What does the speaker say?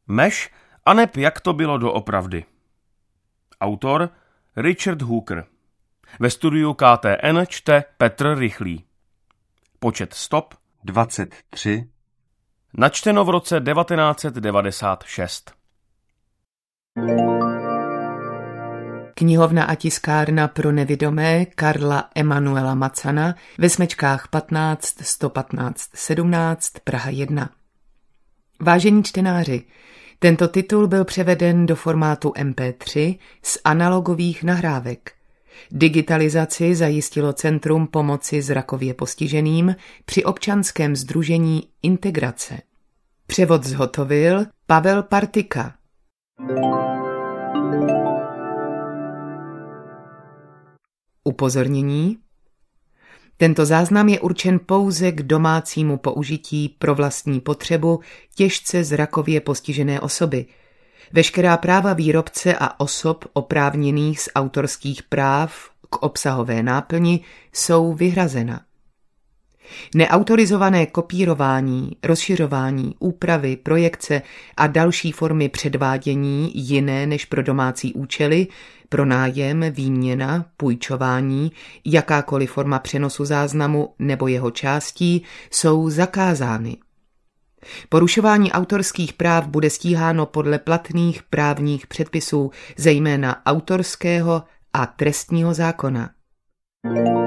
Meš, aneb jak to bylo doopravdy. Autor Richard Hooker. Ve studiu KTN čte Petr Rychlý. Počet stop 23. Načteno v roce 1996. Knihovna a tiskárna pro nevidomé Karla Emanuela Macana ve Smečkách 15 115 17 Praha 1. Vážení čtenáři, tento titul byl převeden do formátu MP3 z analogových nahrávek. Digitalizaci zajistilo Centrum pomoci zrakově postiženým při občanském sdružení Integrace. Převod zhotovil Pavel Partika. Upozornění. Tento záznam je určen pouze k domácímu použití pro vlastní potřebu těžce zrakově postižené osoby. Veškerá práva výrobce a osob oprávněných z autorských práv k obsahové náplni jsou vyhrazena. Neautorizované kopírování, rozšiřování, úpravy, projekce a další formy předvádění jiné než pro domácí účely, pronájem, výměna, půjčování, jakákoliv forma přenosu záznamu nebo jeho částí jsou zakázány. Porušování autorských práv bude stíháno podle platných právních předpisů, zejména autorského a trestního zákona.